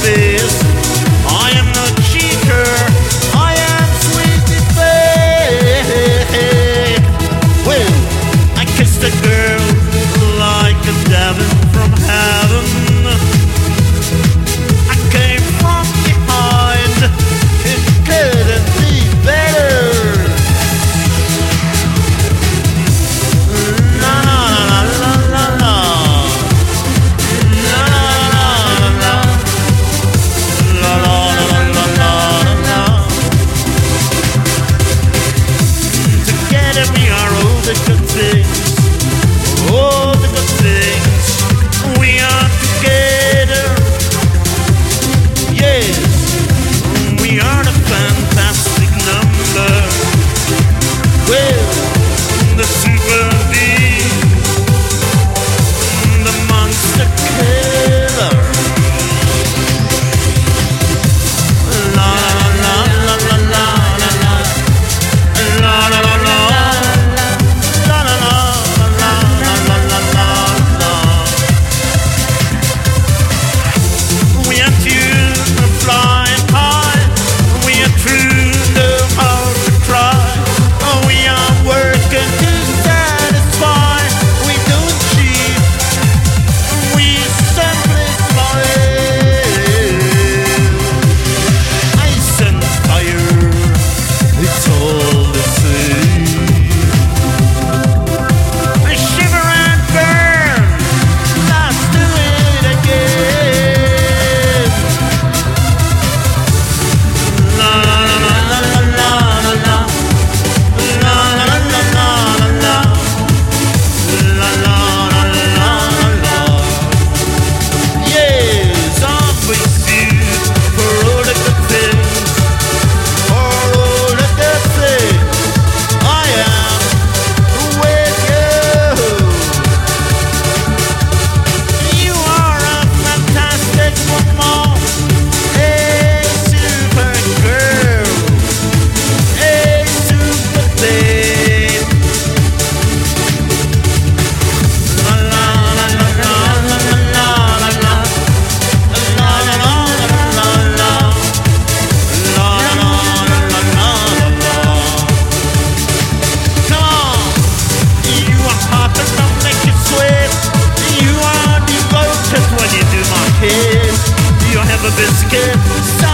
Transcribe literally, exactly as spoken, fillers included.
face. I am no cheater, I am sweetly fake. Well, I kissed a girl like a devil from heaven. I came from behind, it couldn't be better. La la la la la la. La la la la la. La la la la la la. Together we are all the good things. All the good things. We are together. Yes, we are the fantastic number. Well, the super bee, the monster killer. La la la la la la la. La la la la. La la la la la la la la la. We are to fly high. We are true, know how to try. Oh, we are working to satisfy. We don't cheat. We simply smile. Ice and fire, it's all the same. I shiver and burn. Let's do it again. La la la la la la la la. La la la la la la. La la la la la. Yes, I'm with you for all the good things. For all the good things. I am with you. You are a fantastic woman, a super girl, a super babe. La la la la la la la la la. La la la la la la. La la la la la la. Come on, you are hot enough, make you sweat. You are devoted when you do my kiss. You have a biscuit.